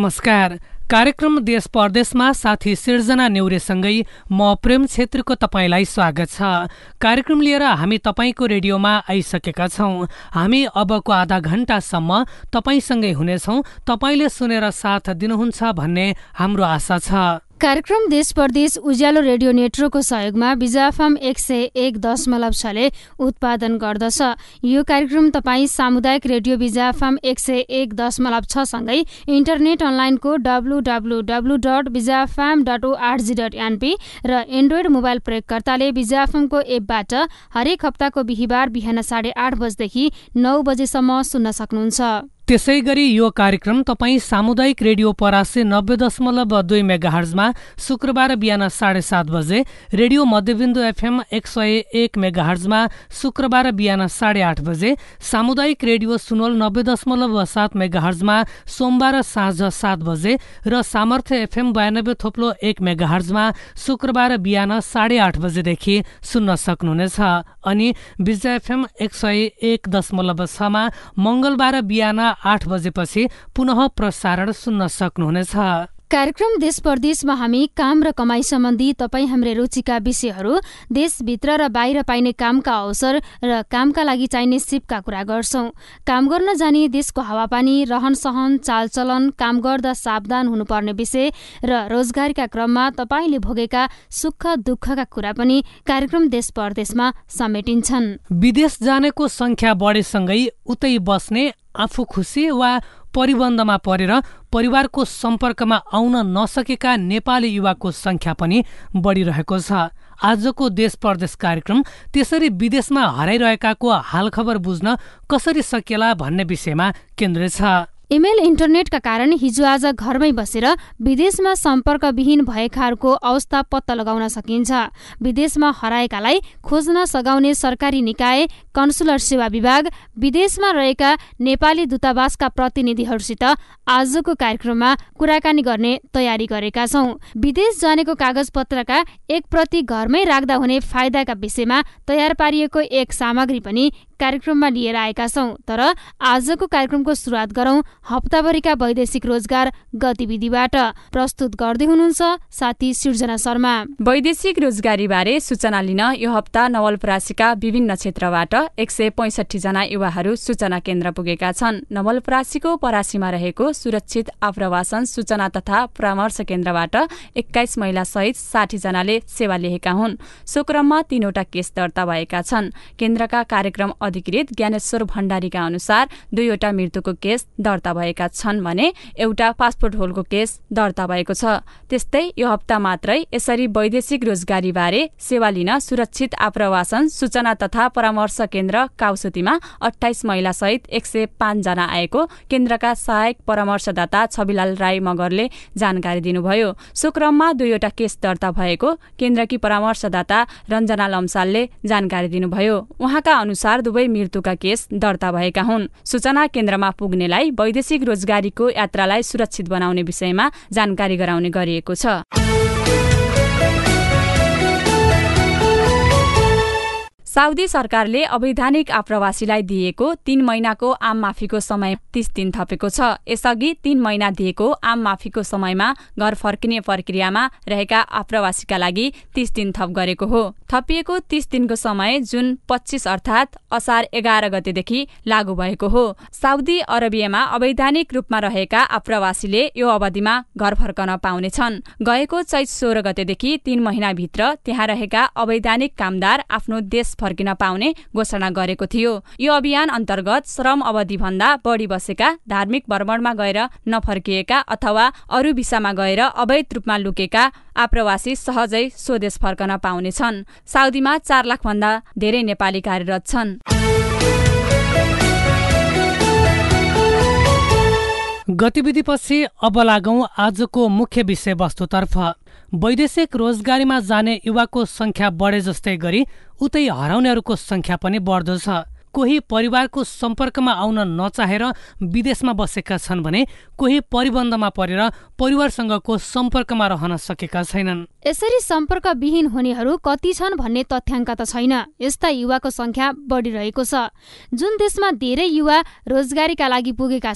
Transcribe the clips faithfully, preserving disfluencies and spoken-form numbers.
नमस्कार। कार्यक्रम देश परदेशमा साथी सिर्जना नेउरेसँगै म प्रेम छेत्रीको तपाईलाई स्वागत छ। कार्यक्रम लिएर हामी तपाईको रेडियोमा आइसकेका छौं। हामी अबको आधा घण्टासम्म तपाईसँगै हुनेछौं। तपाईले सुनेर साथ दिनुहुन्छ भन्ने हाम्रो आशा छ। कार्यक्रम देश परदेश उज्यालो रेडियो नेटवर्कको सहयोगमा बिजा एफएम एक सय एक दशमलव छले उत्पादन गर्दछ। यो कार्यक्रम तपाईँ सामुदायिक रेडियो बिजा एफएम एक सय एक दशमलव छ सँगै इन्टरनेट अनलाइनको W W W dot Bija FM dot org dot NP र एन्ड्रोइड मोबाइल प्रयोगकर्ताले बिजा एफएमको एपबाट हरेक हप्ताको बिहिबार बिहान साढे आठ बजेदेखि नौ बजेसम्म सुन्न सक्नुहुन्छ। त्यसै गरी यो कार्यक्रम तपाईँ सामुदायिक रेडियो परासे नब्बे दशमलव दुई मेगाहर्जमा शुक्रबार बिहान साढे सात बजे, रेडियो मध्यबिन्दु एफएम एक सय एक मेगाहर्जमा शुक्रबार बिहान साढे आठ बजे, सामुदायिक रेडियो सुनोल नब्बे दशमलव सात मेगाहर्जमा सोमबार साँझ सात बजे र सामर्थ्य एफएम बयानब्बे थोप्लो एक मेगाहर्जमा शुक्रबार बिहान साढे आठ बजेदेखि सुन्न सक्नुहुनेछ। अनि बिजा एफएम एक सय एक दशमलव छमा मंगलबार बिहान आठ बजेपछि पुनः प्रसारण सुन्न सक्नुहुनेछ। कार्यक्रम देश परदेशमा हामी काम र कमाई सम्बन्धी तपाईँ हाम्रा रुचिका विषयहरू, देशभित्र र बाहिर पाइने कामका अवसर र कामका लागि चाहिने सिपका कुरा गर्छौं। काम गर्न जाने देशको हावापानी, रहन सहन, चालचलन, काम गर्दा सावधान हुनुपर्ने विषय र रोजगारीका क्रममा तपाईँले भोगेका सुख दुःखका कुरा पनि कार्यक्रम देश परदेशमा समेटिन्छन्। विदेश जानेको संख्या बढेसँगै उतै बस्ने, आफू खुसी वा परिबन्धमा परेर परिवारको सम्पर्कमा आउन नसकेका नेपाली युवाको संख्या पनि बढिरहेको छ। आजको देश परदेश कार्यक्रम त्यसरी विदेशमा हराइरहेकाको हालखबर बुझ्न कसरी सकिएला भन्ने विषयमा केन्द्रित छ। इमेल इन्टरनेटका कारण हिजो आज घरमै बसेर विदेशमा सम्पर्कविहीन भएकाहरूको अवस्था पत्ता लगाउन सकिन्छ। विदेशमा हराएकालाई खोज्न सघाउने सरकारी निकाय, कन्सुलर सेवा विभाग, विदेशमा रहेका नेपाली दूतावासका प्रतिनिधिहरूसित आजको कार्यक्रममा कुराकानी गर्ने तयारी गरेका छौं। विदेश जानेको कागजपत्रका एक प्रति घरमै राख्दा हुने फाइदाका विषयमा तयार पारिएको एक सामग्री पनि कार्यक्रममा लिएर आएका छौं। तर आजको कार्यक्रमको सुरुवात गरौं हप्ताभरिका वैदेशिक रोजगार गतिविधिबाट। प्रस्तुत गर्दै हुनुहुन्छ साथी सिर्जना शर्मा। वैदेशिक रोजगारी बारे सूचना लिन यो हप्ता नवलपरासीका विभिन्न क्षेत्रबाट एक सय पैंसठी जना युवाहरू सूचना केन्द्र पुगेका छन्। नवलपरासीको परासीमा रहेको सुरक्षित आप्रवासन सूचना तथा परामर्श केन्द्रबाट एक्काइस महिला सहित साठी जनाले सेवा लिएका हुन्। सो क्रममा तीनवटा केस दर्ता भएका छन्। केन्द्रका कार्यक्रम अधिकृत ज्ञानेश्वर भण्डारीका अनुसार दुईवटा मृत्युको केस दर्ता भएका छन् भने एउटा पासपोर्ट होलको केस दर्ता भएको छ। त्यस्तै यो हप्ता मात्रै यसरी वैदेशिक रोजगारी बारे सेवा लिन सुरक्षित आप्रवासन सूचना तथा परामर्श केन्द्र काउसुतीमा अठाइस महिला सहित एक सय पाँच जना आएको केन्द्रका सहायक परामर्शदाता छविलाल राई मगरले जानकारी दिनुभयो। सो क्रममा दुईवटा केस दर्ता भएको केन्द्रकी परामर्शदाता रञ्जना लम्सालले जानकारी दिनुभयो। उहाँका अनुसार दुवै मृत्युका केस दर्ता भएका हुन्। सूचना केन्द्रमा पुग्नेलाई वैदेशिक रोजगारीको यात्रालाई सुरक्षित बनाउने विषयमा जानकारी गराउने गरिएको छ। साउदी सरकारले अवैधानिक आप्रवासीलाई दिएको तीन महिनाको आम माफीको समय तीस दिन थपेको छ। यसअघि तीन महिना दिएको आम माफीको समयमा घर फर्किने प्रक्रियामा रहेका आप्रवासीका लागि तीस दिन थप गरेको हो। थपिएको तीस दिनको समय जुन पच्चीस अर्थात असार एघार गतेदेखि लागू भएको हो। साउदी अरबियामा अवैधानिक रूपमा रहेका आप्रवासीले यो अवधिमा घर फर्कन पाउनेछन्। गएको चैत सोह्र गतेदेखि तीन महिनाभित्र त्यहाँ रहेका अवैधानिक कामदार आफ्नो देश फर्किन पाउने घोषणा गरेको थियो। यो अभियान अन्तर्गत श्रम अवधि भन्दा बढी बसेका, धार्मिक भ्रमणमा गएर नफर्किएका अथवा अरू भिसामा गएर अवैध रूपमा लुकेका आप्रवासी सहजै स्वदेश फर्कन पाउनेछन्। साउदीमा चार लाख भन्दा धेरै नेपाली कार्यरत छन्। गतिविधिपछि अब लागौं आजको मुख्य विषयवस्तुतर्फ। वैदेशिक रोजगारीमा जाने युवाको संख्या बढे जस्तै गरी उतै हराउनेहरूको संख्या पनि बढ्दो छ। कोही परिवारको सम्पर्कमा आउन नचाहेर विदेशमा बसेका छन् भने कोही परिबन्धमा परेर परिवारसँगको सम्पर्कमा रहन सकेका छैनन्। यसरी सम्पर्कविहीन हुनेहरू कति छन् भन्ने तथ्याङ्क त छैन। यस्ता युवाको संख्या बढिरहेको छ। जुन देशमा धेरै युवा रोजगारीका लागि पुगेका छन्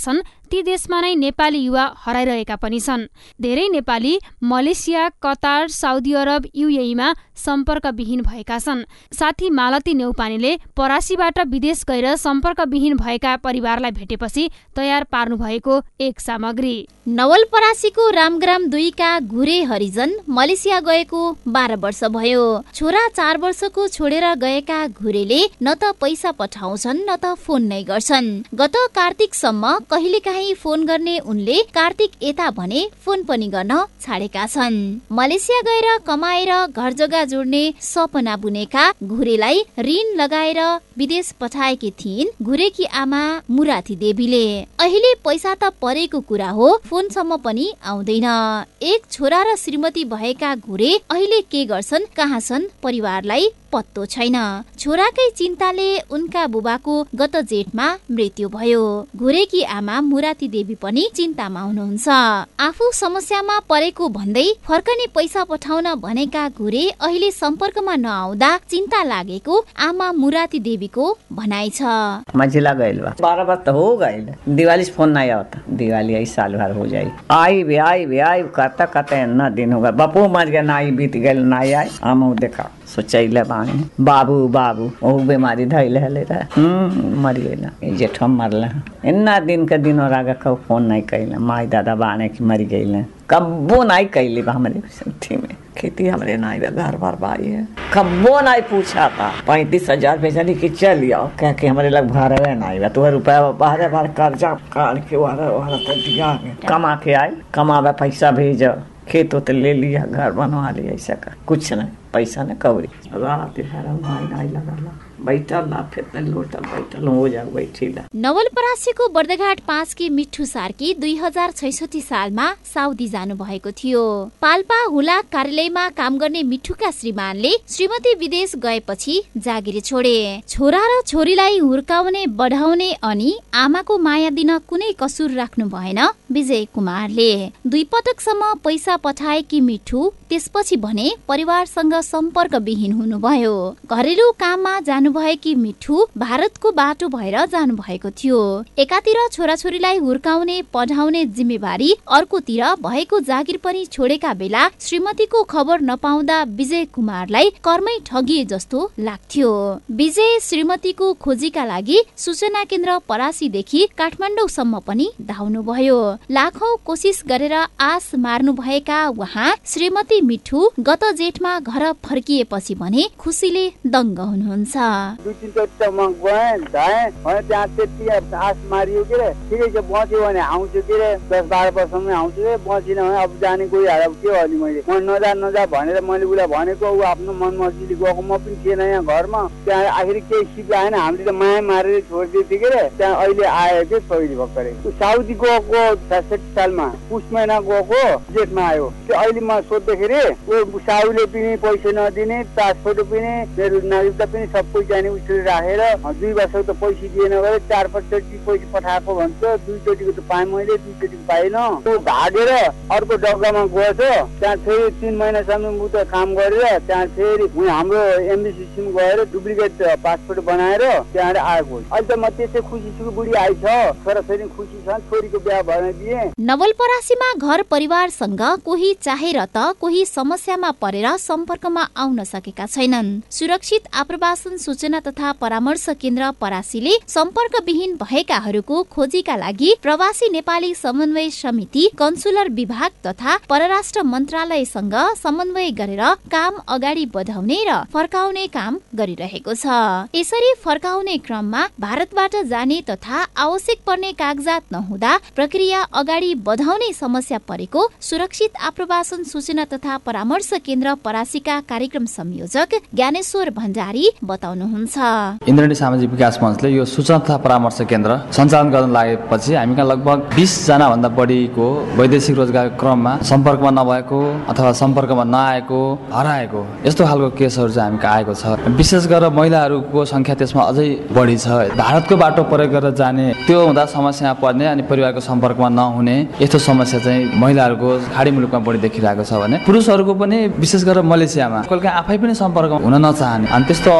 ती देशमा नै नेपाली युवा हराइरहेका पनि छन्। धेरै Nepali Malaysia, Qatar, Saudi Arab, युएईमा सम्पर्कविहीन भएका छन्। साथी मालती नेउपानेले परासीबाट विदेश गएर सम्पर्कविहीन भएका परिवारलाई भेटेपछि तयार पार्नु भएको एक सामग्री। नवलपरासीको रामग्राम दुईका घुरे हरिजन मलेसिया गएको बाह्र वर्ष भयो। छोरा चार वर्षको छोडेर गएका घुरेले न त पैसा पठाउँछन् न त फोन नै गर्छन्। गत कार्तिकसम्म कहिलेकाहीँ फोन गर्ने उनले कार्तिक यता भने फोन पनि गर्न छाडेका छन्। मलेसिया गएर कमाएर घर जग्गा जोड्ने सपना बुनेका घुरेलाई ऋण लगाएर विदेश पठाएकी थिइन् घुरेकी आमा मुराती देवीले। अहिले पैसा त परेको कुरा हो, फोनसम्म पनि आउँदैन। एक छोरा र श्रीमती भएका घुरे अहिले के गर्छन् कहाँ छन् परिवारलाई पत्तो छैन। छोराकै चिन्ताले उनका बुबाको गत जेठमा मृत्यु भयो। घुरेकी आमा मुराती देवी पनि चिन्तामा हुनुहुन्छ। आफू समस्यामा परेको भन्दै फर्कने पैसा पठाउन भनेका घुरे अहिले सम्पर्कमा नआउँदा चिन्ता लागेको आमा मुराती देवीको भनाइ छ। मझिला गइल बा बारह बार तो हो गइल, दिवाली से फोन नहीं आता, दिवाली आई साल भर हो जाई, आई भी आई भी आई करता करता न दिन हो गया, बापू मर गया ना बीत गए ना आई। हम देखा सोचैले बानी बाबू बाबू ओ बीमारी धैले हले हम्म मर गइल, जेठम मरला। इन्ना दिन के दिन और आगे कब फोन नहीं कैले, माई दादा बाने की मर गइल, कब्बो नहीं कैली हमारे थी में खेती हमारे नाई घर बार बाई है, कब्बो नहीं पूछा था। पैंतीस हजार भेजनी की चल आओ कह के हमारे लग भर नाई तो रुपया बारह बार कर्जा काट के वाला वाला तो दिया कमा के आए, कमावे पैसा भेजो, खेत तो ले लिया घर बनवा लिया, ऐसा का कुछ नहीं, पैसा न कौड़ी रात नाई लगा बैठल ना फिर लोटल बैठल हो जा बैठिला। नवलपरासीको बर्दघाट पाँच की मिठू सार्की दुई हजार छैसठी सालमा साउदी जानु भएको थियो। पाल्पा हुला कार्यालयमा काम गर्ने मिठूका श्रीमानले श्रीमती विदेश गएपछि जागिरी छोडे। छोरा र छोरीलाई हुर्काउने बढाउने अनि आमाको माया दिन कुनै कसुर राख्नु भएन विजय कुमारले। दुई पटकसम्म पैसा पठाएकी मिठू त्यसपछि भने परिवारसँग सम्पर्क विहीन हुनुभयो। घरेलु काममा जानु भएकी मिठू भारतको बाटो भएर जानु भएको थियो। एकातिर छोराछोरीलाई हुर्काउने पढाउने जिम्मेवारी, अर्कोतिर भएको जागिर पनि छोडेका बेला श्रीमतीको खबर नपाउँदा विजय कुमारलाई कर्मै ठगिए जस्तो लाग्थ्यो। विजय श्रीमतीको खोजीका लागि सूचना केन्द्र परासीदेखि काठमाडौँसम्म पनि धाउनु भयो। लाखौं कोसिस गरेर आस मार्नु भएका उहाँ श्रीमती मिठू गत जेठमा घर फर्किएपछि भने खुसीले दङ्ग हुनुहुन्छ। दुई तीनचोटि म गएँ धाएँ भने त्यहाँ त्यति आस मारियो के अरे ठिकै छ, बच्यो भने आउँछु के अरे दस बाह्र वर्षमै आउँछु रे, बचिन भने अब जाने कोही हाल के हो अलि मैले म नजा नजा भनेर मैले उसलाई भनेको, ऊ आफ्नो मन मर्जीले गएको, म पनि थिएन यहाँ घरमा। त्यहाँ आखिर केही सिप आएन, हामीले त माया मारेर छोडिदिएको थियो के अरे। त्यहाँ अहिले आयो कि छोरी भर्खरै साउदी गएको छठी सालमा पुस महिना गएको जेठमा आयो। त्यो अहिले म सोद्दाखेरि ऊ साउले पनि पैसा नदिने, पासपोर्ट पनि मेरो नागरिकता पनि सबै जाने उसले राखेर दुई वर्षको त पैसा दिएन गरे, चार पटचोटि पैसा पठाएको भन्छ, दुईचोटिको त पाएँ मैले, दुईचोटिको पाएन। त्यो भागेर अर्को जग्गामा गएछ, त्यहाँ फेरि तिन महिनासम्म ऊ त काम गरेर त्यहाँ फेरि हाम्रो एमबिसी गएर डुप्लिकेट पासपोर्ट बनाएर त्यहाँबाट आएको। अहिले त म त्यसै खुसी छु, बुढी आइछ, छोराछोरी खुसी छ, छोरीको बिहा भएर दिए। नवलपरासीमा घर परिवारसँग कोही चाहेर त कोही समस्यामा परेर सम्पर्कमा आउन सकेका छैनन्। सुरक्षित आप्रवासन सूचना तथा परामर्श केन्द्र परासीले सम्पर्कविहीन भएकाहरूको खोजीका लागि प्रवासी नेपाली समन्वय समिति, कन्सुलर विभाग तथा परराष्ट्र मन्त्रालयसँग समन्वय गरेर काम अगाडि बढाउने र फर्काउने काम गरिरहेको छ। यसरी फर्काउने क्रममा भारतबाट जाने तथा आवश्यक पर्ने कागजात नहुँदा प्रक्रिया अगाडि बढाउने समस्या परेको सुरक्षित आप्रवासन सूचना तथा परामर्श केन्द्र परासीका कार्यक्रम संयोजक ज्ञानेश्वर भण्डारी बताउनुहुन्छ। इन्द्रणी सामाजिक विकास मञ्चले यो सूचना तथा परामर्श केन्द्र सञ्चालन गर्न लागेपछि हामी कहाँ लगभग बीस जना भन्दा बढीको वैदेशिक रोजगार क्रममा सम्पर्कमा नभएको अथवा सम्पर्कमा नआएको, हराएको यस्तो खालको केसहरू चाहिँ हामी कहाँ आएको छ। विशेष गरेर महिलाहरूको संख्या त्यसमा अझै बढी छ। भारतको बाटो प्रयोग गरेर जाने, त्यो हुँदा समस्या पर्ने अनि परिवारको सम्पर्कमा नहुने यस्तो समस्या चाहिँ महिलाहरूको खाडी मुलुकमा बढी देखिरहेको छ भने पुरुषहरूको पनि विशेष गरेर मलेसियामा कहिले आफै पनि सम्पर्कमा हुन नचाहने, अनि त्यस्तो अवस्थामा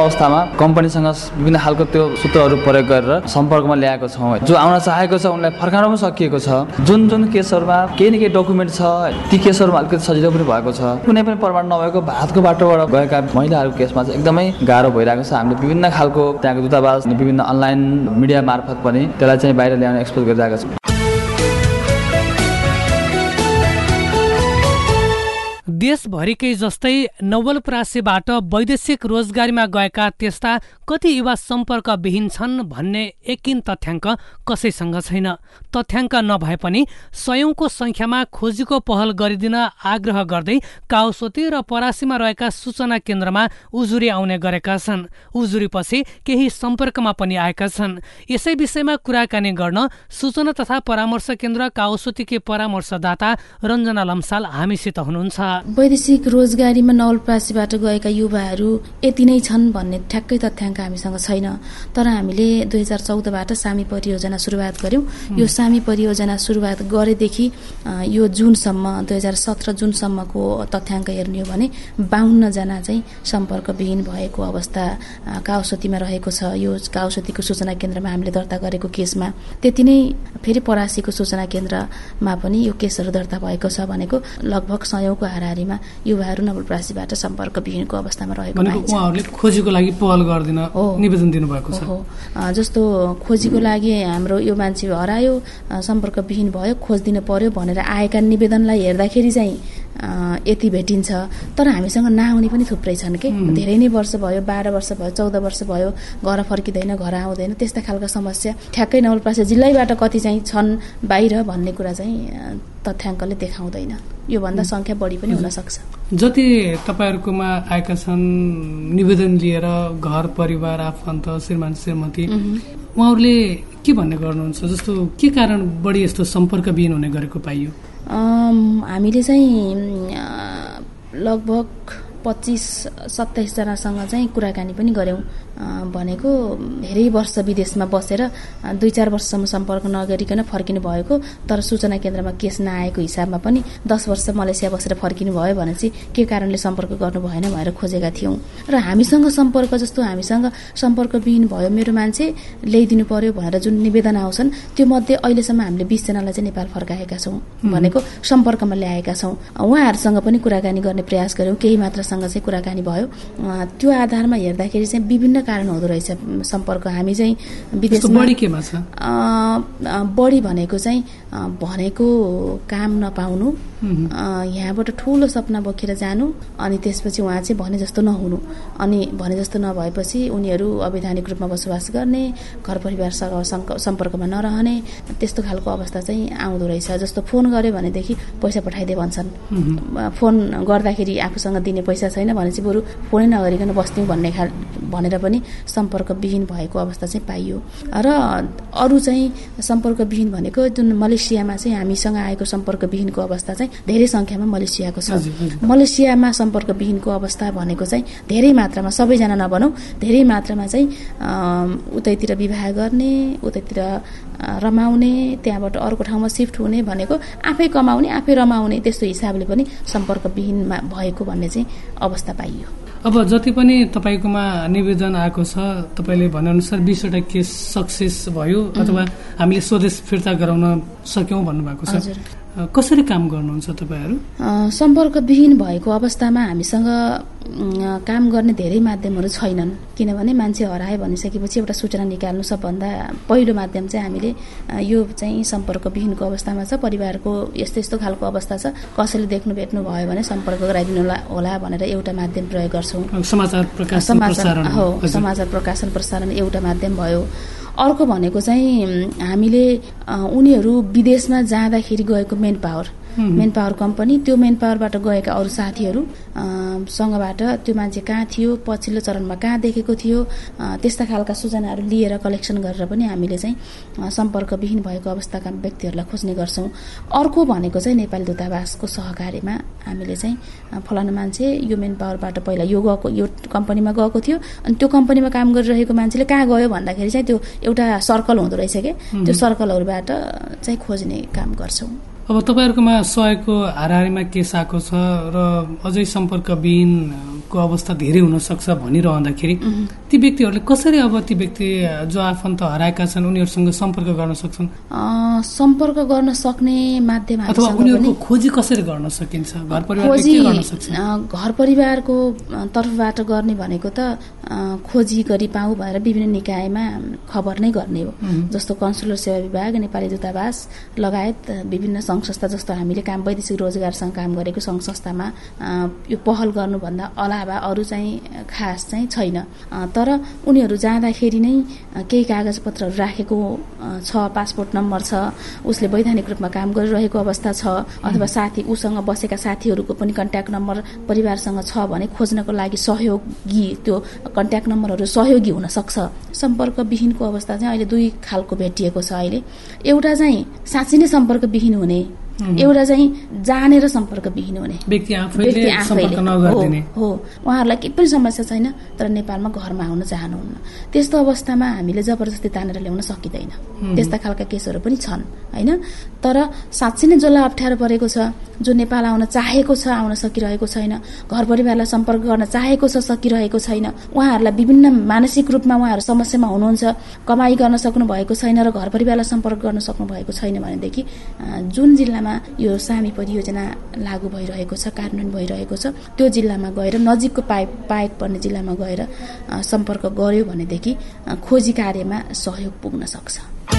कम्पनीसँग विभिन्न खालको त्यो सूत्रहरू प्रयोग गरेर सम्पर्कमा ल्याएको छौँ। जो आउन चाहेको छ उनलाई फर्काउन पनि सकिएको छ। जुन जुन केसहरूमा केही न केही डकुमेन्ट छ ती केसहरूमा अलिकति सजिलो पनि भएको छ। कुनै पनि प्रमाण नभएको भारतको बाटोबाट गएका महिलाहरूको केसमा चाहिँ एकदमै गाह्रो भइरहेको छ। हामीले विभिन्न खालको त्यहाँको दूतावास विभिन्न अनलाइन मिडिया मार्फत पनि त्यसलाई चाहिँ बाहिर ल्याउन एक्सपोज गरिरहेको छ। देशभरिकै जस्तै नवलपरासीबाट वैदेशिक रोजगारीमा गएका त्यस्ता कति युवा सम्पर्कविहीन छन् भन्ने एकिन तथ्याङ्क कसैसँग छैन। तथ्याङ्क नभए पनि सयौंको संख्यामा खोजीको पहल गरिदिन आग्रह गर्दै काउसोती र परासीमा रहेका सूचना केन्द्रमा उजुरी आउने गरेका छन्। उजुरीपछि केही सम्पर्कमा पनि आएका छन्। यसै विषयमा कुराकानी गर्न सूचना तथा परामर्श केन्द्र काउसोतीकी परामर्शदाता रञ्जना लम्साल हामीसित हुनुहुन्छ। वैदेशिक रोजगारीमा नवलपरासीबाट गएका युवाहरू यति नै छन् भन्ने ठ्याक्कै तथ्याङ्क हामीसँग छैन। तर हामीले दुई हजार चौधबाट सामी परियोजना सुरुवात गर्यौं। यो सामी परियोजना सुरुवात गरेदेखि यो जुनसम्म दुई हजार सत्र जुनसम्मको तथ्याङ्क हेर्ने हो भने बाहन्न जना चाहिँ सम्पर्कविहीन भएको अवस्था काउसोतीमा रहेको छ। यो काउसोतीको सूचना केन्द्रमा हामीले दर्ता गरेको केसमा त्यति नै फेरि परासीको सूचना केन्द्रमा पनि यो केसहरू दर्ता भएको छ भनेको लगभग सयौंको हाराहारीमा युवाहरू नवलपरासीबाट सम्पर्कविहीनको अवस्थामा रहेको पाइन्छ। उहाँहरूले खोजीको लागि पहल गर्दिन निवेदन दिनुभएको छ। हो जस्तो खोजीको लागि हाम्रो यो मान्छे हरायो सम्पर्कविहीन भयो खोजिदिनु पर्यो भनेर आएका निवेदनलाई हेर्दाखेरि चाहिँ यति भेटिन्छ। तर हामीसँग नआउने पनि थुप्रै छन् के धेरै नै वर्ष भयो बाह्र वर्ष भयो चौध वर्ष भयो घर फर्किँदैन घर आउँदैन त्यस्ता खालका समस्या ठ्याक्कै नवलपरासी जिल्लैबाट कति चाहिँ छन् बाहिर भन्ने कुरा चाहिँ तथ्याङ्कले देखाउँदैन। योभन्दा संख्या बढी पनि हुन सक्छ। जति तपाईहरुकोमा आएका छन् निवेदन लिएर घर परिवार आफन्त श्रीमान श्रीमती उहाँहरूले के भन्ने गर्नुहुन्छ? जस्तो के कारण बढी यस्तो सम्पर्कविहीन हुने गरेको पाइयो? हामीले चाहिँ लगभग पच्चीस सत्ताइस जनासँग चाहिँ कुराकानी पनि गर्यौं। भनेको धेरै वर्ष विदेशमा बसेर दुई चार वर्षसम्म सम्पर्क नगरिकन फर्किनु भएको तर सूचना केन्द्रमा केस नआएको हिसाबमा पनि दस वर्ष मलेसिया बसेर फर्किनु भयो भने चाहिँ के कारणले सम्पर्क गर्नु भएन भनेर खोजेका थियौं। र हामीसँग सम्पर्क जस्तो हामीसँग सम्पर्कविहीन भयो मेरो मान्छे ल्याइदिनु पर्यो भनेर जुन निवेदन आउँछन् त्यो मध्ये अहिलेसम्म हामीले बीस जनालाई चाहिँ नेपाल फर्काएका छौं भनेको सम्पर्कमा ल्याएका छौं। उहाँहरूसँग पनि कुराकानी गर्ने प्रयास गर्यौं। केही मात्रसँग चाहिँ कुराकानी भयो। त्यो आधारमा हेर्दाखेरि चाहिँ विभिन्न कारण हुँदो रहेछ सम्पर्क। हामी चाहिँ विदेशमा बढी केमा छ? बढी भनेको चाहिँ भनेको काम नपाउनु, यहाँबाट ठूलो सपना बोकेर जानु अनि त्यसपछि उहाँ चाहिँ भने जस्तो नहुनु अनि भने जस्तो नभएपछि उनीहरू अवैधानिक रूपमा बसोबास गर्ने, घर परिवारसँग सम्पर्कमा नरहने त्यस्तो खालको अवस्था चाहिँ आउँदो रहेछ। जस्तो फोन गर्यो भनेदेखि पैसा पठाइदे भन्छन्। फोन गर्दाखेरि आफूसँग दिने पैसा छैन भनेपछि बरु फोनै नगरिकन बस्नु भन्ने खाल भनेर पनि सम्पर्कविहीन भएको अवस्था चाहिँ पाइयो। र अरू चाहिँ सम्पर्कविहीन भनेको जुन मलेसियामा चाहिँ हामीसँग आएको सम्पर्कविहीनको अवस्था चाहिँ धेरै संख्यामा मलेसियाको छ। मलेसियामा सम्पर्कविहीनको अवस्था भनेको चाहिँ धेरै मात्रामा सबैजना नभनौं धेरै मात्रामा चाहिँ उतैतिर विवाह गर्ने, उतैतिर रमाउने, त्यहाँबाट अर्को ठाउँमा सिफ्ट हुने भनेको आफै कमाउने आफै रमाउने त्यस्तो हिसाबले पनि सम्पर्कविहीन भएको भन्ने चाहिँ अवस्था पाइयो। अब जति पनि तपाईकोमा निवेदन आएको छ तपाईले भनेअनुसार बीसवटा केस सक्सेस भयो अथवा हामीले स्वदेश फिर्ता गराउन सक्यौं भन्नुभएको छ। कसरी काम गर्नुहुन्छ तपाईहरु? सम्पर्कविहीन भएको अवस्थामा हामीसँग काम गर्ने धेरै माध्यमहरू छैनन्। किनभने मान्छे हराए भनिसकेपछि एउटा सूचना निकाल्नु सबभन्दा पहिलो माध्यम चाहिँ हामीले यो चाहिँ सम्पर्कविहीनको अवस्थामा छ, परिवारको यस्तो यस्तो खालको अवस्था छ, कसैले देख्नु भेट्नु भयो भने सम्पर्क गराइदिनु होला भनेर एउटा माध्यम प्रयोग गर्छौं। समाचार प्रकाशन प्रसारण हो, समाचार प्रकाशन प्रसारण एउटा माध्यम भयो। अर्को भनेको चाहिँ हामीले उनीहरू विदेशमा जाँदाखेरि गएको manpower manpower company त्यो मेन पावरबाट गएका अरू साथीहरू सँगबाट त्यो मान्छे कहाँ थियो, पछिल्लो चरणमा कहाँ देखेको थियो, त्यस्ता खालका सूचनाहरू लिएर कलेक्सन गरेर पनि हामीले चाहिँ सम्पर्कविहीन भएको अवस्थाका व्यक्तिहरूलाई खोज्ने गर्छौं। अर्को भनेको चाहिँ नेपाली दूतावासको सहकार्यमा हामीले चाहिँ फलाना मान्छे यो मेन पावरबाट पहिला यो गएको यो कम्पनीमा गएको थियो अनि त्यो कम्पनीमा काम गरिरहेको मान्छेले कहाँ गयो भन्दाखेरि चाहिँ त्यो एउटा सर्कल हुँदो रहेछ के त्यो सर्कलहरूबाट चाहिँ खोज्ने काम गर्छौं। अब तपाईँहरूकोमा सहयोगको हाराहारीमा केस आएको छ र अझै सम्पर्कविहीनको अवस्था धेरै हुन सक्छ भनिरहँदाखेरि ती व्यक्तिहरूले कसरी अब ती व्यक्ति जो आफन्त हराएका छन् उनीहरूसँग सम्पर्क गर्न सक्छन्? सम्पर्क गर्न सक्ने माध्यम अथवा उनीहरूको खोजी कसरी गर्न सकिन्छ? घर परिवारले के गर्न सक्छ? घर परिवारको तर्फबाट गर्ने भनेको त खोजी गरी पाऊ भनेर विभिन्न निकायमा खबर नै गर्ने हो। जस्तो कन्सुलर सेवा विभाग, नेपाली दूतावास लगायत विभिन्न सङ्घ संस्था जस्तो हामीले काम वैदेशिक रोजगारसँग काम गरेको सङ्घ संस्थामा यो पहल गर्नुभन्दा अलावा अरू चाहिँ खास चाहिँ छैन। तर उनीहरू जाँदाखेरि नै केही कागजपत्रहरू राखेको छ, पासपोर्ट नम्बर छ, उसले वैधानिक रूपमा काम गरिरहेको अवस्था छ, अथवा साथी उसँग बसेका साथीहरूको पनि कन्ट्याक्ट नम्बर परिवारसँग छ भने खोज्नको लागि सहयोगी त्यो कन्ट्याक्ट नम्बरहरू सहयोगी हुन सक्छ। सम्पर्कविहीनको अवस्था चाहिँ अहिले दुई खालको भेटिएको छ। अहिले एउटा चाहिँ साँच्चै नै सम्पर्कविहीन हुने, एउटा चाहिँ जानेर सम्पर्कविहीन हुने, व्यक्ति आफैले सम्पर्क नगर्दिने हो। उहाँहरूलाई केही पनि समस्या छैन तर नेपालमा घरमा आउन चाहनुहुन्न। त्यस्तो अवस्थामा हामीले जबरजस्ती तानेर ल्याउन सकिँदैन। त्यस्ता खालका केसहरू पनि छन् हैन। तर साँच्चै नै जसलाई अप्ठ्यारो परेको छ, जो नेपाल आउन चाहेको छ आउन सकिरहेको छैन, घर परिवारलाई सम्पर्क गर्न चाहेको छ सकिरहेको छैन, उहाँहरूलाई विभिन्न मानसिक रूपमा उहाँहरू समस्यामा हुनुहुन्छ, कमाई गर्न सक्नु भएको छैन र घर परिवारलाई सम्पर्क गर्न सक्नु भएको छैन भनेदेखि जुन जिल्लामा यो सामी परियोजना लागू भइरहेको छ, कार्यान्वयन भइरहेको छ, त्यो जिल्लामा गएर नजिकको पाए पाएक पर्ने जिल्लामा गएर सम्पर्क गर्यो भनेदेखि खोजी कार्यमा सहयोग पुग्न सक्छ।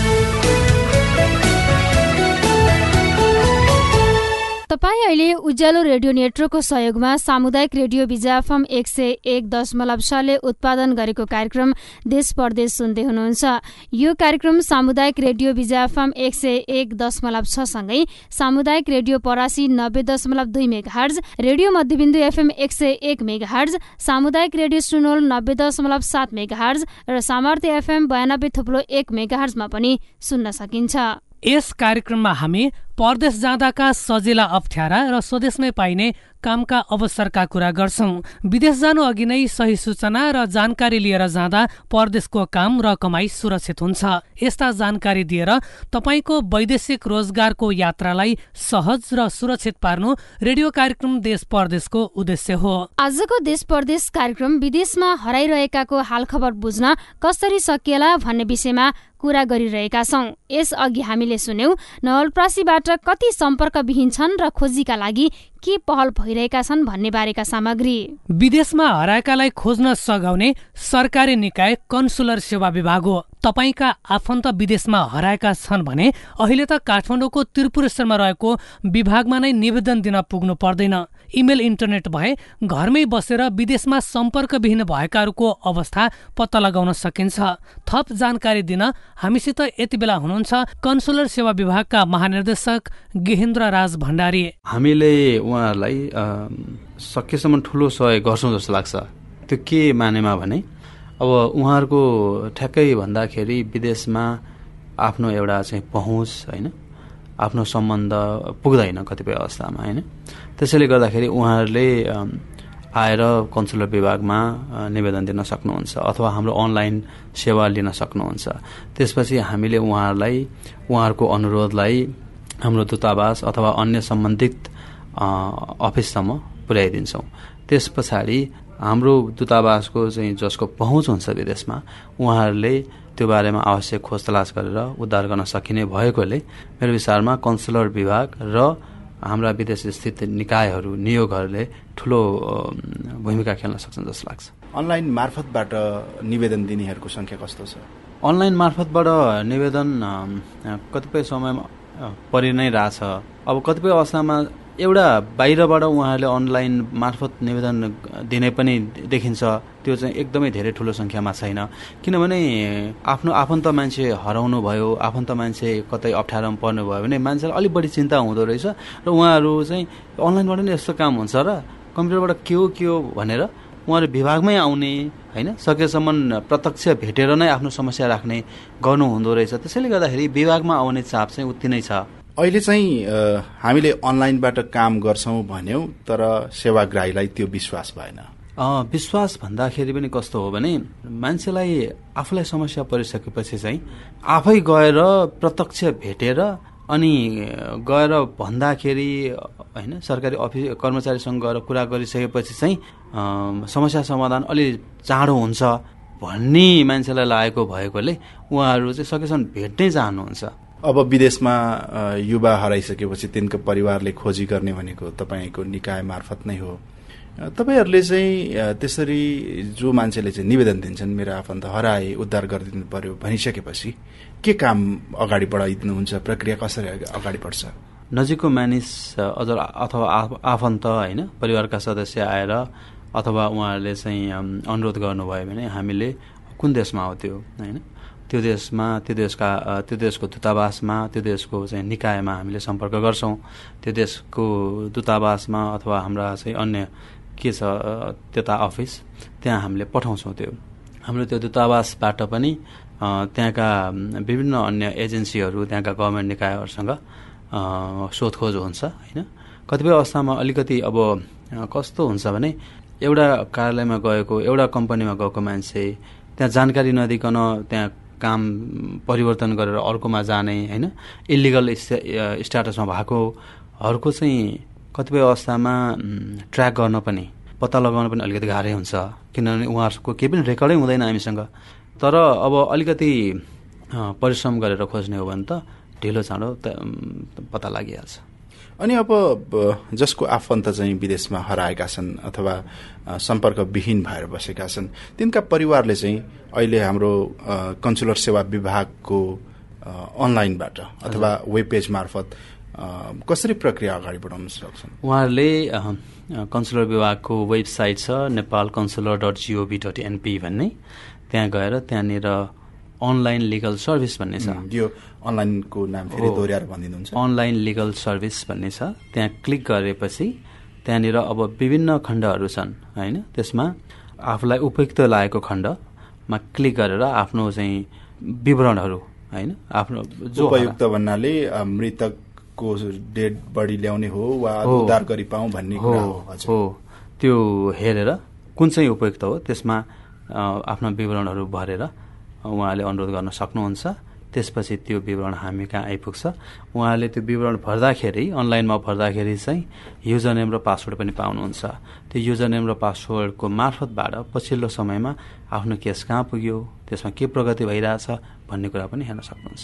तपाईँ अहिले उज्यालो रेडियो नेटवर्कको सहयोगमा सामुदायिक रेडियो बिजाफम एक सय एक दशमलव छले उत्पादन गरेको कार्यक्रम देश परदेश सुन्दै हुनुहुन्छ। यो कार्यक्रम सामुदायिक रेडियो बिजाफम एक सय एक दशमलव छ सँगै सामुदायिक रेडियो परासी नब्बे दशमलव दुई मेगाहर्ज, रेडियो मध्यबिन्दु एफएम एक सय एक मेगाहर्ज, सामुदायिक रेडियो सुनोल नब्बे दशमलव सात मेगाहर्ज र सामर्थ्य एफएम बयानब्बे थुप्रो एक मेगाहर्जमा पनि सुन्न सकिन्छ। यस कार्यक्रममा हामी परदेश जाँदाका सजिला अप्ठ्यारा र स्वदेशमै पाइने कामका अवसरका कुरा गर्छौं। विदेश जानु अघि नै सही सूचना र जानकारी लिएर जाँदा परदेशको काम र कमाई सुरक्षित हुन्छ। यस्ता जानकारी दिएर तपाईको वैदेशिक रोजगारको यात्रालाई सहज र सुरक्षित पार्नु रेडियो कार्यक्रम देश परदेशको उद्देश्य हो। आजको देश परदेश कार्यक्रम विदेशमा हराइरहेकाको हालखबर बुझ्न कसरी सकिएला भन्ने विषयमा कुरा गरिरहेका छौं। यस अघि हामीले सुन्यौं नवलपरासीबाट कति सम्पर्कविहीन छन् र खोजीका लागि के पहल भइरहेका छन् भन्ने बारेका सामग्री। विदेशमा हराएकालाई खोज्न सघाउने सरकारी निकाय कन्सुलर सेवा विभाग हो। तपाईका आफन्त विदेशमा हराएका छन् भने अहिले त काठमाडौँको त्रिपुरेश्वरमा रहेको विभागमा नै निवेदन दिन पुग्नु पर्दैन। इमेल इन्टरनेट भए घरमै बसेर विदेशमा सम्पर्कविहीन भएकाहरूको अवस्था पत्ता लगाउन सकिन्छ। थप जानकारी दिन हामीसित यति बेला हुनुहुन्छ कन्सुलर सेवा विभागका महानिर्देशक गेहेन्द्र राज भण्डारी। हामीले उहाँहरूलाई सकेसम्म ठुलो सहयोग गर्छौँ जस्तो लाग्छ। त्यो के मानेमा भने अब उहाँहरूको ठ्याक्कै भन्दाखेरि विदेशमा आफ्नो एउटा चाहिँ पहुँच होइन, आफ्नो सम्बन्ध पुग्दैन कतिपय अवस्थामा होइन। त्यसैले गर्दाखेरि उहाँहरूले आएर कन्सुलर विभागमा निवेदन दिन सक्नुहुन्छ अथवा हाम्रो अनलाइन सेवा लिन सक्नुहुन्छ। त्यसपछि हामीले उहाँहरूलाई उहाँहरूको अनुरोधलाई हाम्रो दूतावास अथवा अन्य सम्बन्धित अफिससम्म पुर्याइदिन्छौँ। त्यस पछाडि हाम्रो दूतावासको चाहिँ जसको पहुँच हुन्छ विदेशमा उहाँहरूले त्यो बारेमा आवश्यक खोज तलास गरेर उद्धार गर्न सकिने भएकोले मेरो विचारमा कन्सुलर विभाग र हाम्रा विदेश स्थित निकायहरू नियोगहरूले ठुलो भूमिका खेल्न सक्छन् जस्तो लाग्छ। अनलाइन मार्फतबाट निवेदन दिनेहरूको सङ्ख्या कस्तो छ? अनलाइन मार्फतबाट निवेदन कतिपय समयमा परि नै रहेछ। अब कतिपय अवस्थामा एउटा बाहिरबाट उहाँहरूले अनलाइन मार्फत निवेदन दिने पनि देखिन्छ। त्यो चाहिँ एकदमै धेरै ठुलो सङ्ख्यामा छैन, किनभने आफ्नो आफन्त मान्छे हराउनु भयो, आफन्त मान्छे कतै अप्ठ्यारोमा पर्नु भयो भने मान्छेलाई अलिक बढी चिन्ता हुँदो रहेछ र उहाँहरू चाहिँ अनलाइनबाट नै यस्तो काम हुन्छ र कम्प्युटरबाट के हो के हो भनेर उहाँहरू विभागमै आउने होइन, सकेसम्म प्रत्यक्ष भेटेर नै आफ्नो समस्या राख्ने गर्नु हुँदो रहेछ। त्यसैले गर्दाखेरि विभागमा आउने चाप चाहिँ उति नै छ। अहिले चाहिँ हामीले अनलाइनबाट काम गर्छौँ भन्यौँ तर सेवाग्राहीलाई त्यो विश्वास भएन। विश्वास भन्दाखेरि पनि कस्तो हो भने मान्छेलाई आफूलाई समस्या परिसकेपछि चाहिँ आफै गएर प्रत्यक्ष भेटेर अनि गएर भन्दाखेरि होइन सरकारी अफिस कर्मचारीसँग गएर कुरा गरिसकेपछि चाहिँ समस्या समाधान अलि चाँडो हुन्छ भन्ने मान्छेलाई लागेको भएकोले उहाँहरू चाहिँ सकेसम्म भेट्नै चाहनुहुन्छ। अब विदेशमा युवा हराइसकेपछि तिनको परिवारले खोजी गर्ने भनेको तपाईँको निकाय मार्फत नै हो। तपाईँहरूले चाहिँ त्यसरी जो मान्छेले चाहिँ निवेदन दिन्छन् मेरो आफन्त हराए उद्धार गरिदिनु पर्यो भनिसकेपछि के काम अगाडि बढाइदिनुहुन्छ, प्रक्रिया कसरी अगाडि बढ्छ? नजिकको मानिस अझ अथवा आफन्त होइन परिवारका सदस्य आएर अथवा उहाँहरूले चाहिँ अनुरोध गर्नुभयो भने हामीले कुन देशमा हो त्यो होइन त्यो देशमा त्यो देशका त्यो देशको दूतावासमा त्यो देशको चाहिँ निकायमा हामीले सम्पर्क गर्छौँ। त्यो देशको दूतावासमा अथवा हाम्रा चाहिँ अन्य के छ त्यता अफिस त्यहाँ हामीले पठाउँछौँ। त्यो हाम्रो त्यो दूतावासबाट पनि त्यहाँका विभिन्न अन्य एजेन्सीहरू त्यहाँका गभर्मेन्ट निकायहरूसँग सोधखोज हुन्छ होइन। कतिपय अवस्थामा अलिकति अब कस्तो हुन्छ भने एउटा कार्यालयमा गएको एउटा कम्पनीमा गएको मान्छे त्यहाँ जानकारी नदिकन त्यहाँ काम परिवर्तन गरेर अर्कोमा जाने होइन इलिगल स्ट्याटसमा भएकोहरूको चाहिँ कतिपय अवस्थामा ट्र्याक गर्न पनि पत्ता लगाउन पनि अलिकति गाह्रै हुन्छ किनभने उहाँहरूको केही पनि रेकर्डै हुँदैन हामीसँग। तर अब अलिकति परिश्रम गरेर खोज्ने हो भने त ढिलो चाँडो पत्ता लागिहाल्छ। अनि अब जसको आफन्त चाहिँ विदेशमा हराएका छन् अथवा सम्पर्कविहीन भएर बसेका छन् तिनका परिवारले चाहिँ अहिले हाम्रो कन्सुलर सेवा विभागको अनलाइनबाट अथवा वेब पेज मार्फत कसरी प्रक्रिया अगाडि बढाउन सक्छन्? उहाँहरूले कन्सुलर विभागको वेबसाइट छ Nepal consular dot GOV dot NP भन्ने, त्यहाँ गएर त्यहाँनिर अनलाइन लिगल सर्भिस भन्ने छ। यो अनलाइनको नाम फेरि दोहोऱ्याएर भनिदिनुहुन्छ। अनलाइन लिगल सर्भिस भन्ने छ, त्यहाँ क्लिक गरेपछि त्यहाँनिर अब विभिन्न खण्डहरू छन् होइन। त्यसमा आफूलाई उपयुक्त लागेको खण्डमा क्लिक गरेर आफ्नो चाहिँ विवरणहरू होइन आफ्नो जो उपयुक्त भन्नाले मृतकको डेड बडी ल्याउने हो वा उद्धार गरी पाऊँ भन्ने कुरा हो त्यो हेरेर कुन चाहिँ उपयुक्त हो त्यसमा आफ्ना विवरणहरू भरेर उहाँले अनुरोध गर्न सक्नुहुन्छ। त्यसपछि त्यो विवरण हामी कहाँ आइपुग्छ। उहाँले त्यो विवरण भर्दाखेरि अनलाइनमा भर्दाखेरि चाहिँ युजर नेम र पासवर्ड पनि पाउनुहुन्छ। त्यो युजर नेम र पासवर्डको मार्फतबाट पछिल्लो समयमा आफ्नो केस कहाँ पुग्यो, त्यसमा के प्रगति भइरहेछ भन्ने कुरा पनि हेर्न सक्नुहुन्छ।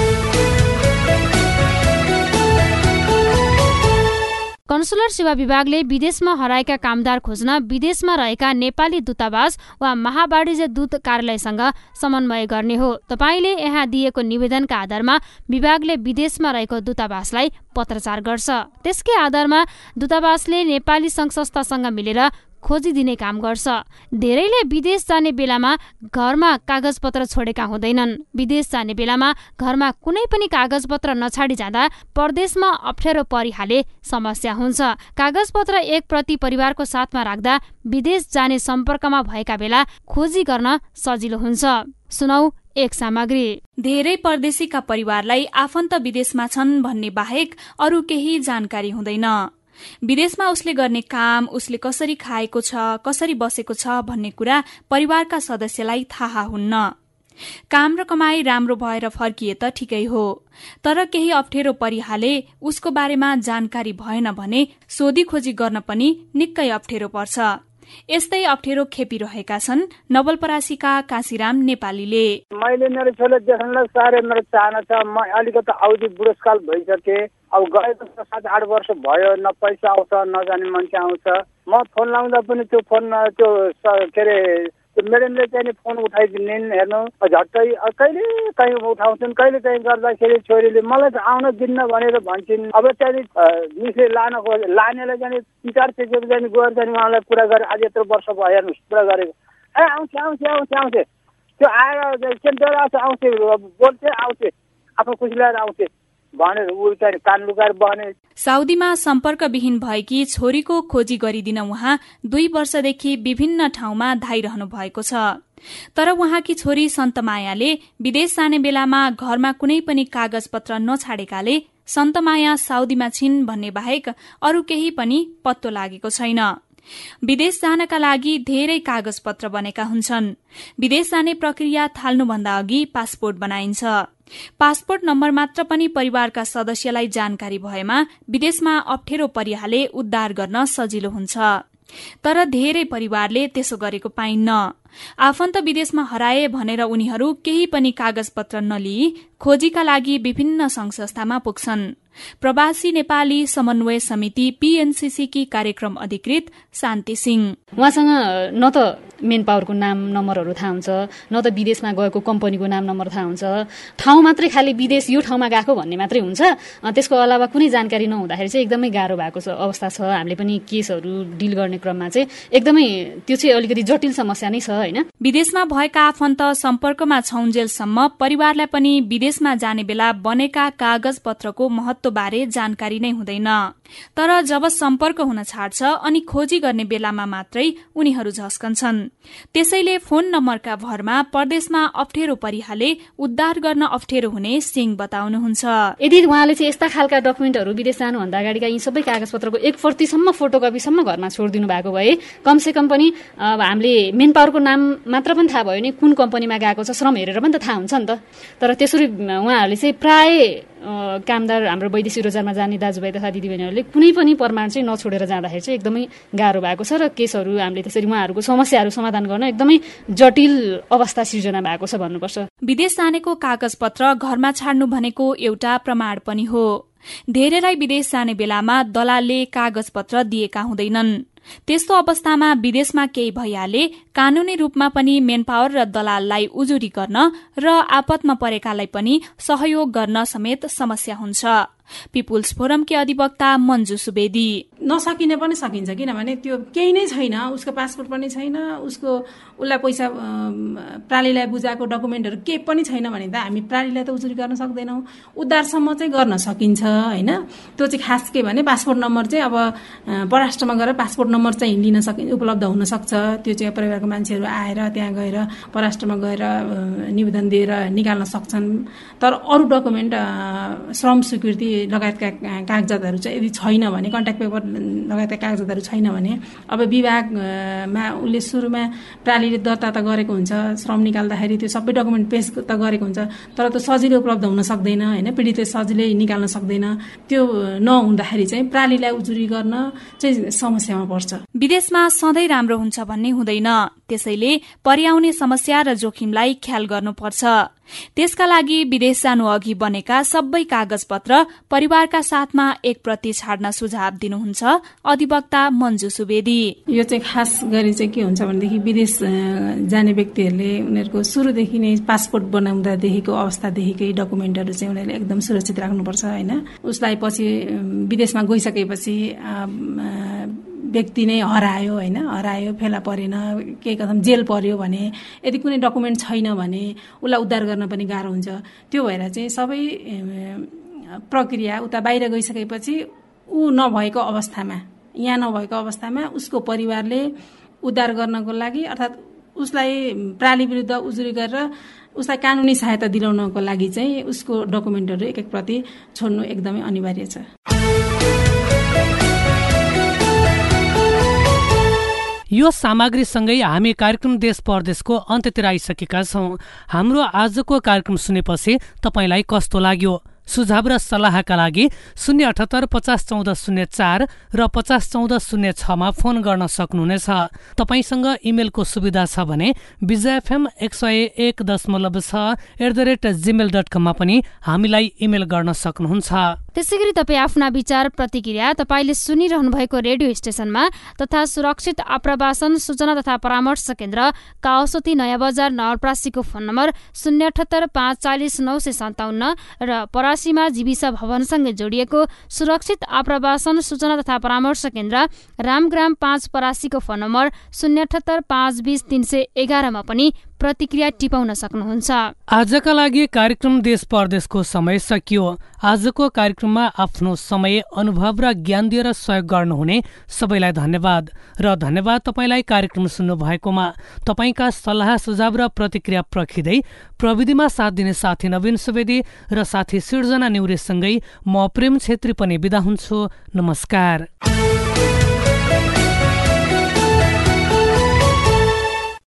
कन्सुलर सेवा विभागले विदेशमा हराएका कामदार खोज्न विदेशमा रहेका नेपाली दूतावास वा महावाणिज्य दूत कार्यालयसँग समन्वय गर्ने हो। तपाईले यहाँ दिएको निवेदनका आधारमा विभागले विदेशमा रहेको दूतावासलाई पत्रचार गर्छ। त्यसकै आधारमा दूतावासले नेपाली संघ संस्थासँग मिलेर खोजी दिने काम गर्छ। धेरैले विदेश जाने बेलामा घरमा कागजपत्र छोडेका हुँदैनन्। विदेश जाने बेलामा घरमा कुनै पनि कागजपत्र नछाडी जाँदा परदेशमा अप्ठ्यारो परिहाले समस्या हुन्छ। कागजपत्र एक प्रति परिवारको साथमा राख्दा विदेश जाने सम्पर्कमा भएका बेला खोजी गर्न सजिलो हुन्छ। सुनौ एक सामग्री। धेरै परदेशीका परिवारलाई आफन्त विदेशमा छन् भन्ने बाहेक अरू केही जानकारी हुँदैन। विदेशमा उसले गर्ने काम, उसले कसरी खाएको छ, कसरी बसेको छ भन्ने कुरा परिवारका सदस्यलाई थाहा हुन्न। काम र कमाई राम्रो भएर फर्किए त ठिकै हो, तर केही अप्ठ्यारो परिहाले उसको बारेमा जानकारी भएन भने सोधी खोजी गर्न पनि निकै अप्ठ्यारो पर्छ। यस्तै अप्ठ्यारो खेपिरहेका छन् नवलपरासीका काशीराम नेपालीले। मैले मेरो छोरा देख्नलाई साह्रै मेरो चाहना छ। म अलिकति अवधि बुढेसकाल भइसके, अब गएको सात आठ वर्ष भयो, न पैसा आउँछ न जाने मान्छे आउँछ। म फोन लाउँदा पनि त्यो फोन त्यो के अरे म्याडमले चाहिँ फोन उठाइदिने हेर्नु झट्टै कहिले कहीँ उठाउँछन्, कहिले कहीँ गर्दाखेरि छोरीले मलाई त आउन दिन्न भनेर भन्छन्। अब चाहिँ मिसले लान लानेलाई चाहिँ पिटार टेकेको चाहिँ गएर चाहिँ उहाँलाई कुरा गरेर आज यत्रो वर्ष भयो हेर्नुहोस् कुरा गरेको ए आउँछ आउँछ आउँछ आउँछ त्यो आएर सेन्टर आउँछ आउँछ बोल्छ आउँछ आफ्नो खुसी लिएर आउँछ भनेर ऊ चाहिँ कान लुकाएर बने। साउदीमा सम्पर्कविहीन भएकी छोरीको खोजी गरिदिन उहाँ दुई वर्षदेखि विभिन्न ठाउँमा धाइरहनु भएको छ। तर उहाँकी छोरी सन्तमायाले विदेश जाने बेलामा घरमा कुनै पनि कागजपत्र नछाडेकाले सन्तमाया साउदीमा छिन् भन्ने बाहेक अरू केही पनि पत्तो लागेको छैन। विदेश जानका लागि धेरै कागजपत्र बनेका हुन्छन्। विदेश जाने प्रक्रिया थाल्नुभन्दा अघि पासपोर्ट बनाइन्छ। पासपोर्ट नम्बर मात्र पनि परिवारका सदस्यलाई जानकारी भएमा विदेशमा अप्ठ्यारो परिहाले उद्धार गर्न सजिलो हुन्छ। तर धेरै परिवारले त्यसो गरेको पाइन्न। आफन्त विदेशमा हराए भनेर उनीहरू केही पनि कागजपत्र नलिई खोजीका लागि विभिन्न संघ संस्थामा पुग्छन्। प्रवासी नेपाली समन्वय समिति पीएनसीसी की कार्यक्रम अधिकृत शान्ति सिंह, उहाँसँग न त मेन पावरको नाम नम्बरहरू थाहा हुन्छ, न त विदेशमा गएको कम्पनीको नाम नम्बर थाहा हुन्छ। ठाउँ मात्रै खालि विदेश यो ठाउँमा गएको भन्ने मात्रै हुन्छ। त्यसको अलावा कुनै जानकारी नहुँदाखेरि चाहिँ एकदमै गाह्रो भएको छ अवस्था छ। हामीले पनि केसहरू डिल गर्ने क्रममा चाहिँ एकदमै त्यो चाहिँ अलिकति जटिल समस्या नै छ हैन। विदेशमा भएका आफन्त सम्पर्कमा छौन्जेलसम्म परिवारलाई पनि विदेशमा जाने बेला बनेका कागज पत्रको महत्व बारे जानकारी नै हुँदैन। तर जब सम्पर्क हुन छाड्छ अनि खोजी गर्ने बेलामा मात्रै उनीहरू झस्कन्छन्। त्यसैले फोन नम्बरका भरमा परदेशमा अप्ठ्यारो परिहाले उद्धार गर्न अप्ठ्यारो हुने सिंह बताउनुहुन्छ। यदि उहाँले चाहिँ यस्ता खालका डकुमेन्टहरू विदेश जानुभन्दा अगाडिका यी सबै कागजपत्रको एक प्रतिसम्म फोटोकपीसम्म घरमा छोडिदिनु भएको भए कमसे कम पनि हामीले मेन पावरको नाम मात्र पनि थाहा भयो नि कुन कम्पनीमा गएको छ श्रम हेरेर पनि त थाहा हुन्छ नि त। तर त्यसरी उहाँहरूले चाहिँ प्राय कामदार हाम्रो वैदेशिक रोजगारमा जाने दाजुभाइ तथा दिदीबहिनीहरूले कुनै पनि प्रमाण चाहिँ नछोडेर जाँदाखेरि चाहिँ एकदमै गाह्रो भएको छ र केसहरू हामीले त्यसरी उहाँहरूको समस्याहरू समाधान गर्न एकदमै जटिल अवस्था सिर्जना भएको छ भन्नुपर्छ। विदेश जानेको कागजपत्र घरमा छाड्नु भनेको एउटा प्रमाण पनि हो। धेरैलाई विदेश जाने बेलामा दलालले कागजपत्र दिएका हुँदैनन्। त्यस्तो अवस्थामा विदेशमा केही भइहाले कानूनी रूपमा पनि मेन पावर र दलाललाई उजुरी गर्न र आपतमा परेकालाई पनि सहयोग गर्न समेत समस्या हुन्छ। पिपुल्स फोरमकी अधिवक्ता मन्जु सुवेदी, नसकिने पनि सकिन्छ किनभने त्यो केही नै छैन, उसको पासपोर्ट पनि छैन, उसको उसलाई पैसा प्रालीलाई बुझाएको डकुमेन्टहरू केही पनि छैन भने त हामी प्रालीलाई त उजुरी गर्न सक्दैनौँ। उद्धारसम्म चाहिँ गर्न सकिन्छ होइन। त्यो चाहिँ खास के भने पासपोर्ट नम्बर चाहिँ अब परराष्ट्रमा गएर पासपोर्ट नम्बर चाहिँ लिन सकि उपलब्ध हुन सक्छ। त्यो चाहिँ परिवारको मान्छेहरू आएर त्यहाँ गएर परराष्ट्रमा गएर निवेदन दिएर निकाल्न सक्छन्। तर अरू डकुमेन्ट श्रम स्वीकृति लगायतका कागजातहरू चाहिँ यदि छैन भने, कन्ट्याक्ट पेपर लगायतका कागजातहरू छैन भने अब विभागमा उसले सुरुमा प्रालीले दर्ता त गरेको हुन्छ, श्रम निकाल्दाखेरि त्यो सबै डकुमेन्ट पेश त गरेको हुन्छ, तर त्यो सजिलै उपलब्ध हुन सक्दैन होइन। पीडितले सजिलै निकाल्न सक्दैन। त्यो नहुँदाखेरि चाहिँ प्रालीलाई उजुरी गर्न चाहिँ समस्यामा पर्छ। विदेशमा सधैँ राम्रो हुन्छ भन्ने हुँदैन। त्यसैले पर्याउने समस्या र जोखिमलाई ख्याल गर्नुपर्छ। त्यसका लागि विदेश जानु अघि बनेका सबै कागजपत्र परिवारका साथमा एक प्रति छाड्न सुझाव दिनुहुन्छ अधिवक्ता मन्जु सुवेदी। यो चाहिँ खास गरी चाहिँ के हुन्छ भनेदेखि विदेश जाने व्यक्तिहरूले उनीहरूको सुरुदेखि नै पासपोर्ट बनाउँदादेखिको अवस्थादेखिकै डकुमेन्टहरू चाहिँ उनीहरूले एकदम सुरक्षित राख्नुपर्छ होइन। उसलाई पछि विदेशमा गइसकेपछि व्यक्ति नै हरायो होइन, हरायो फेला परेन, केही कदम जेल पर्यो भने यदि कुनै डकुमेन्ट छैन भने उसलाई उद्धार गर्न पनि गाह्रो हुन्छ। त्यो भएर चाहिँ सबै प्रक्रिया उता बाहिर गइसकेपछि ऊ नभएको अवस्थामा, यहाँ नभएको अवस्थामा उसको परिवारले उद्धार गर्नको लागि अर्थात् उसलाई प्राली विरुद्ध उजुरी गरेर उसलाई कानुनी सहायता दिलाउनको लागि चाहिँ उसको डकुमेन्टहरू एक एक प्रति छोड्नु एकदमै अनिवार्य छ। यो सामग्रीसँगै हामी कार्यक्रम देश परदेशको अन्त्यतिर आइसकेका छौं। हाम्रो आजको कार्यक्रम सुनेपछि तपाईलाई कस्तो लाग्यो? सुझाव र सल्लाहका लागि शून्य अठहत्तर पचास चौध शून्य चार र पचास चौध शून्य छमा फोन गर्न सक्नुहुनेछ। तपाईसँग इमेलको सुविधा छ भने विजय एफएम एक सय एक दशमलव छ at the rate Gmail dot कममा पनि हामीलाई इमेल गर्न सक्नुहुन्छ। त्यसै गरी तपाईँ आफ्ना विचार प्रतिक्रिया तपाईँले सुनिरहनु भएको रेडियो स्टेशनमा तथा सुरक्षित आप्रवासन सूचना तथा परामर्श केन्द्र काउसती नयाँ बजार नवलपरासीको फोन नम्बर शून्य अठहत्तर पाँच चालिस नौ सय सन्ताउन्न र परासीमा जीविसा भवनसँगै जोडिएको सुरक्षित आप्रवासन सूचना तथा परामर्श केन्द्र रामग्राम पाँच परासीको फोन नम्बर शून्य अठहत्तर पाँच बीस तीन सय एघारमा पनि प्रतिक्रिया टिपाउन सक्नुहुन्छ। आजका लागि कार्यक्रम देश परदेशको समय सकियो। आजको कार्यक्रममा आफ्नो समय, अनुभव र ज्ञान दिएर सहयोग गर्नुहुने सबैलाई धन्यवाद र धन्यवाद तपाईँलाई कार्यक्रम सुन्नु भएकोमा। तपाईँका सल्लाह सुझाव र प्रतिक्रिया प्रखिँदै प्रविधिमा साथ दिने साथी नवीन सुवेदी र साथी सिर्जना न्युरेसँगै म प्रेम छेत्री पनि बिदा हुन्छु। नमस्कार।